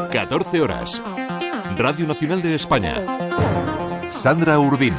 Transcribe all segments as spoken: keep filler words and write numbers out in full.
catorce horas. Radio Nacional de España. Sandra Urdín.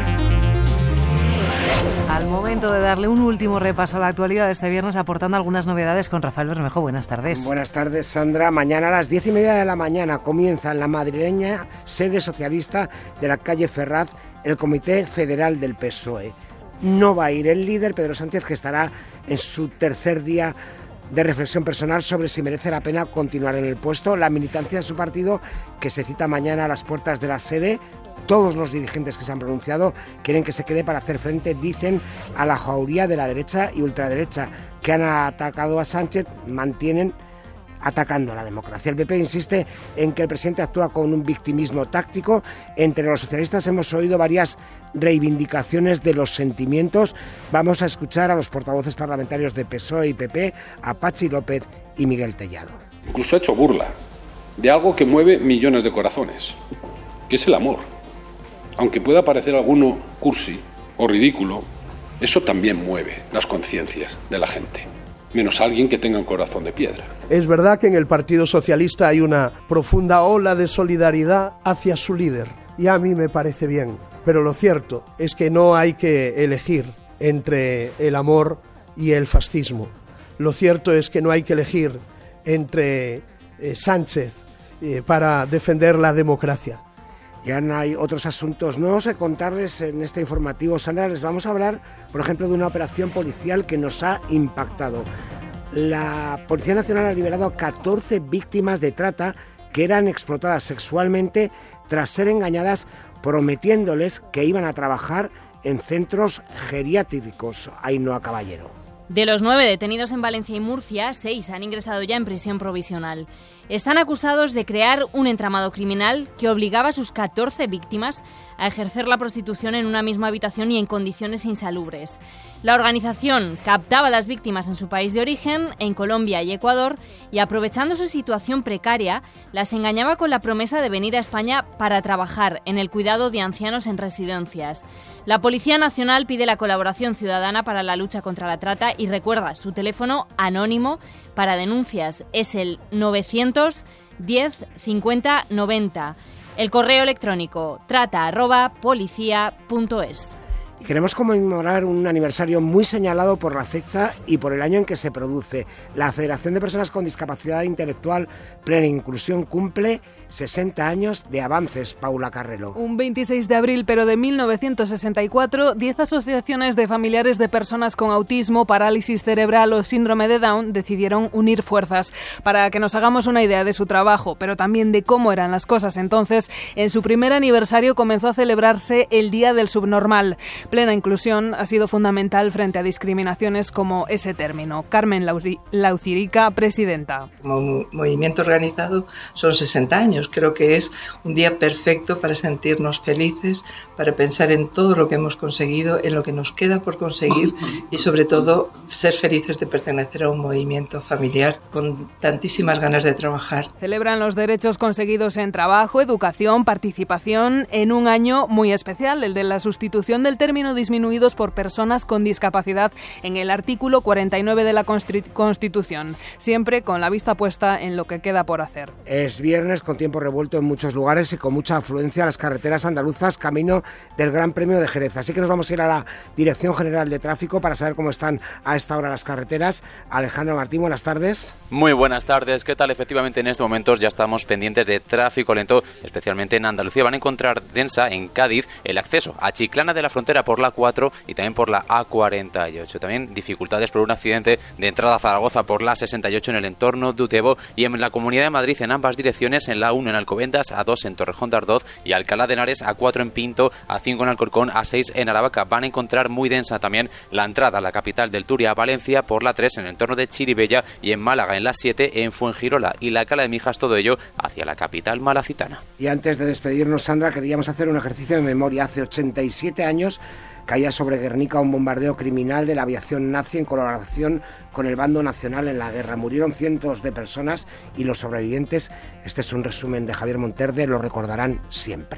Al momento de darle un último repaso a la actualidad de este viernes, aportando algunas novedades con Rafael Bermejo. Buenas tardes. Buenas tardes, Sandra. Mañana a las diez y media de la mañana comienza en la madrileña sede socialista de la calle Ferraz el Comité Federal del P S O E. No va a ir el líder, Pedro Sánchez, que estará en su tercer día de reflexión personal sobre si merece la pena continuar en el puesto. La militancia de su partido, que se cita mañana a las puertas de la sede. Todos los dirigentes que se han pronunciado quieren que se quede para hacer frente, dicen, a la jauría de la derecha y ultraderecha que han atacado a Sánchez, mantienen atacando a la democracia. El P P insiste en que el presidente actúa con un victimismo táctico. Entre los socialistas hemos oído varias reivindicaciones de los sentimientos. Vamos a escuchar a los portavoces parlamentarios de P S O E y P P, a Patxi López y Miguel Tellado. Incluso ha hecho burla de algo que mueve millones de corazones, que es el amor. Aunque pueda parecer alguno cursi o ridículo, eso también mueve las conciencias de la gente, menos alguien que tenga un corazón de piedra. Es verdad que en el Partido Socialista hay una profunda ola de solidaridad hacia su líder, y a mí me parece bien, pero lo cierto es que no hay que elegir entre el amor y el fascismo. Lo cierto es que no hay que elegir entre eh, Sánchez eh, para defender la democracia. Ya no hay otros asuntos nuevos que contarles en este informativo. Sandra, les vamos a hablar, por ejemplo, de una operación policial que nos ha impactado. La Policía Nacional ha liberado a catorce víctimas de trata que eran explotadas sexualmente tras ser engañadas prometiéndoles que iban a trabajar en centros geriátricos. Ainhoa Caballero. De los nueve detenidos en Valencia y Murcia, seis han ingresado ya en prisión provisional. Están acusados de crear un entramado criminal que obligaba a sus catorce víctimas a ejercer la prostitución en una misma habitación y en condiciones insalubres. La organización captaba a las víctimas en su país de origen, en Colombia y Ecuador, y aprovechando su situación precaria, las engañaba con la promesa de venir a España para trabajar en el cuidado de ancianos en residencias. La Policía Nacional pide la colaboración ciudadana para la lucha contra la trata y recuerda, su teléfono anónimo para denuncias es el novecientos diez cincuenta noventa. El correo electrónico trata arroba policía punto es. Y queremos conmemorar un aniversario muy señalado por la fecha y por el año en que se produce. La Federación de Personas con Discapacidad Intelectual Plena Inclusión cumple sesenta años de avances. Paula Carrero. Un veintiséis de abril, pero de mil novecientos sesenta y cuatro, diez asociaciones de familiares de personas con autismo, parálisis cerebral o síndrome de Down decidieron unir fuerzas. Para que nos hagamos una idea de su trabajo, pero también de cómo eran las cosas entonces, en su primer aniversario comenzó a celebrarse el Día del Subnormal. Plena inclusión ha sido fundamental frente a discriminaciones como ese término. Carmen Laucirica, presidenta. Como movimiento organizado son sesenta años. Creo que es un día perfecto para sentirnos felices, para pensar en todo lo que hemos conseguido, en lo que nos queda por conseguir y sobre todo ser felices de pertenecer a un movimiento familiar con tantísimas ganas de trabajar. Celebran los derechos conseguidos en trabajo, educación, participación en un año muy especial, el de la sustitución del término disminuidos por personas con discapacidad en el artículo cuarenta y nueve de la Constitución, siempre con la vista puesta en lo que queda por hacer. Es viernes con tiempo revuelto en muchos lugares y con mucha afluencia a las carreteras andaluzas camino del Gran Premio de Jerez. Así que nos vamos a ir a la Dirección General de Tráfico para saber cómo están a esta hora las carreteras. Alejandro Martín, buenas tardes. Muy buenas tardes, ¿qué tal? Efectivamente, en estos momentos ya estamos pendientes de tráfico lento, especialmente en Andalucía. Van a encontrar densa en Cádiz el acceso a Chiclana de la Frontera por la cuatro y también por la A cuarenta y ocho. También dificultades por un accidente de entrada a Zaragoza por la sesenta y ocho en el entorno de Utebo, y en la Comunidad de Madrid en ambas direcciones, en la uno en Alcobendas, A dos en Torrejón de Ardoz y Alcalá de Henares, A cuatro en Pinto, A cinco en Alcorcón, A seis en Aravaca. Van a encontrar muy densa también la entrada a la capital del Turia, Valencia, por la tres en el entorno de Chiribella, y en Málaga en la siete en Fuengirola y la Cala de Mijas, todo ello hacia la capital malacitana. Y antes de despedirnos, Sandra, queríamos hacer un ejercicio de memoria. Hace ochenta y siete años caía sobre Guernica un bombardeo criminal de la aviación nazi en colaboración con el bando nacional en la guerra. Murieron cientos de personas y los sobrevivientes, este es un resumen de Javier Monterde, lo recordarán siempre.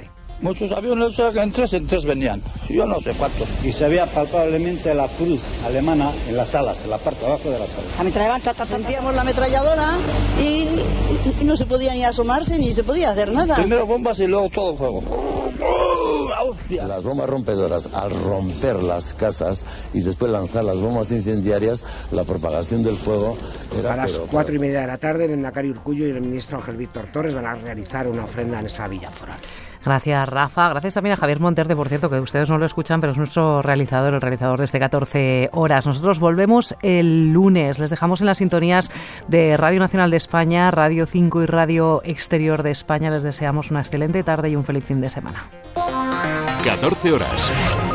Muchos aviones, o sea, que en tres en tres venían. Yo no sé cuántos. Y se veía palpablemente la cruz alemana en las alas, en la parte de abajo de las alas. Ametrallaban, sentíamos la ametralladora y, y, y no se podía ni asomarse ni se podía hacer nada. Primero bombas y luego todo el fuego. Las bombas rompedoras, al romper las casas y después lanzar las bombas incendiarias, la propagación del fuego era... A las pero, cuatro y media de la tarde, el Endacari Urkullu y el ministro Ángel Víctor Torres van a realizar una ofrenda en esa villa foral. Gracias, Rafa. Gracias también a Javier Monterde, por cierto, que ustedes no lo escuchan, pero es nuestro realizador, el realizador de este catorce horas. Nosotros volvemos el lunes. Les dejamos en las sintonías de Radio Nacional de España, Radio cinco y Radio Exterior de España. Les deseamos una excelente tarde y un feliz fin de semana. catorce horas.